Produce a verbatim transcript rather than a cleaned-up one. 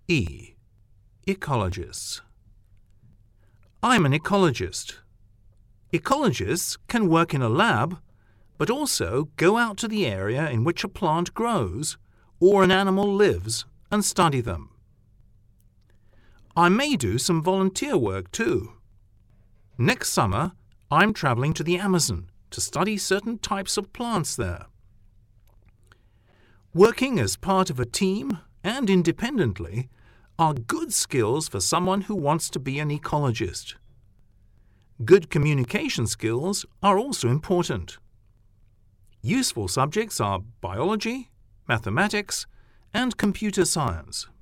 E. Ecologists. I'm an ecologist. Ecologists can work in a lab, but also go out to the area in which a plant grows or an animal lives and study them. I may do some volunteer work too. Next summer, I'm traveling to the Amazon to study certain types of plants there. Working as part of a team and independently are good skills for someone who wants to be an ecologist. Good communication skills are also important. Useful subjects are biology, mathematics, and computer science.